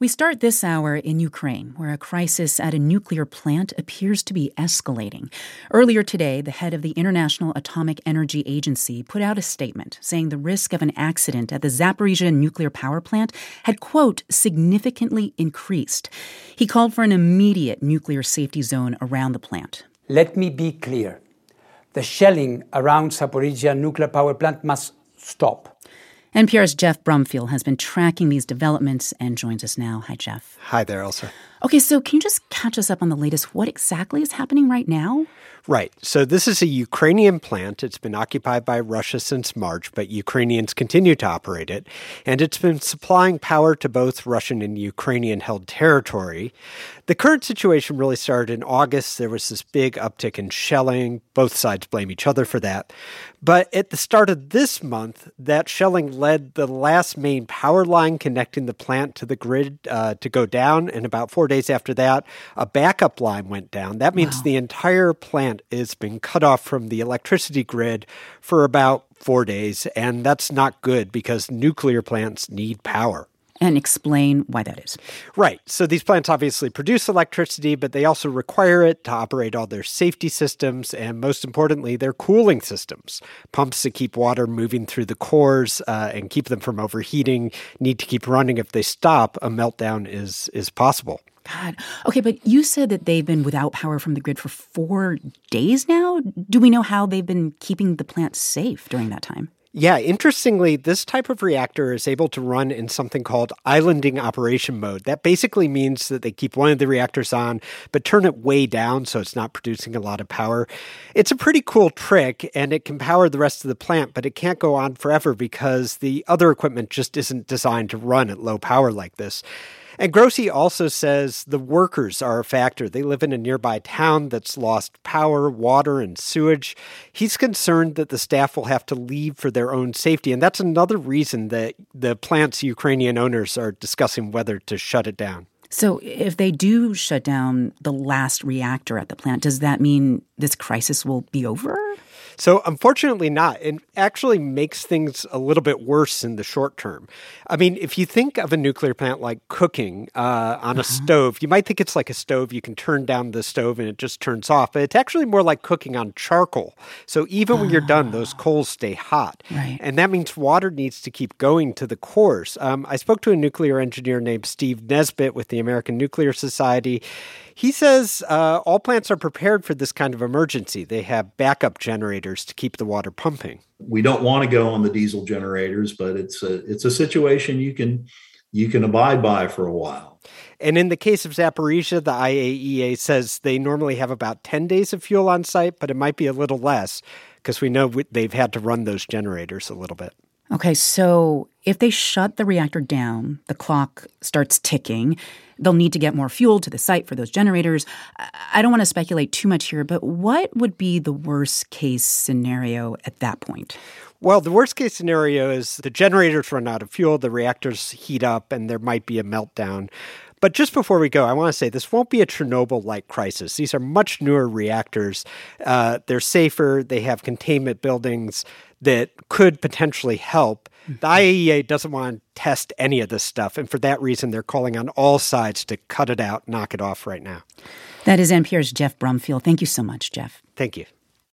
We start this hour in Ukraine, where a crisis at a nuclear plant appears to be escalating. Earlier today, the head of the International Atomic Energy Agency put out a statement saying the risk of an accident at the Zaporizhzhia nuclear power plant had, quote, significantly increased. He called for an immediate nuclear safety zone around the plant. Let me be clear. The shelling around Zaporizhzhia nuclear power plant must stop. NPR's Jeff Brumfield has been tracking these developments and joins us now. Hi, Jeff. Hi there, Elsa. Okay, so can you just catch us up on the latest? What exactly is happening right now? Right. So this is a Ukrainian plant. It's been occupied by Russia since March, but Ukrainians continue to operate it. And it's been supplying power to both Russian and Ukrainian-held territory. The current situation really started in August. There was this big uptick in shelling. Both sides blame each other for that. But at the start of this month, that shelling led the last main power line connecting the plant to the grid to go down. And about 4 days after that, a backup line went down. That means the entire plant has been cut off from the electricity grid for about 4 days. And that's not good because nuclear plants need power. And explain why that is. Right. So these plants obviously produce electricity, but they also require it to operate all their safety systems and, most importantly, their cooling systems. Pumps that keep water moving through the cores and keep them from overheating need to keep running. If they stop, a meltdown is possible. God. Okay, but you said that they've been without power from the grid for 4 days now. Do we know how they've been keeping the plant safe during that time? Yeah, interestingly, this type of reactor is able to run in something called islanding operation mode. That basically means that they keep one of the reactors on, but turn it way down so it's not producing a lot of power. It's a pretty cool trick, and it can power the rest of the plant, but it can't go on forever because the other equipment just isn't designed to run at low power like this. And Grossi also says the workers are a factor. They live in a nearby town that's lost power, water, and sewage. He's concerned that the staff will have to leave for their own safety. And that's another reason that the plant's Ukrainian owners are discussing whether to shut it down. So if they do shut down the last reactor at the plant, does that mean this crisis will be over? So unfortunately not. It actually makes things a little bit worse in the short term. I mean, if you think of a nuclear plant like cooking on a stove, you might think it's like a stove. You can turn down the stove and it just turns off. But it's actually more like cooking on charcoal. So even when you're done, those coals stay hot. Right. And that means water needs to keep going to the cores. I spoke to a nuclear engineer named Steve Nesbitt with the American Nuclear Society. He says all plants are prepared for this kind of emergency. They have backup generators to keep the water pumping. We don't want to go on the diesel generators, but it's a situation you can abide by for a while. And in the case of Zaporizhzhia, the IAEA says they normally have about 10 days of fuel on site, but it might be a little less because we know they've had to run those generators a little bit. Okay, so if they shut the reactor down, the clock starts ticking. They'll need to get more fuel to the site for those generators. I don't want to speculate too much here, but what would be the worst case scenario at that point? Well, the worst case scenario is the generators run out of fuel, the reactors heat up, and there might be a meltdown. But just before we go, I want to say this won't be a Chernobyl-like crisis. These are much newer reactors. They're safer. They have containment buildings that could potentially help. The IAEA doesn't want to test any of this stuff, and for that reason, they're calling on all sides to cut it out, knock it off right now. That is NPR's Jeff Brumfield. Thank you so much, Jeff. Thank you.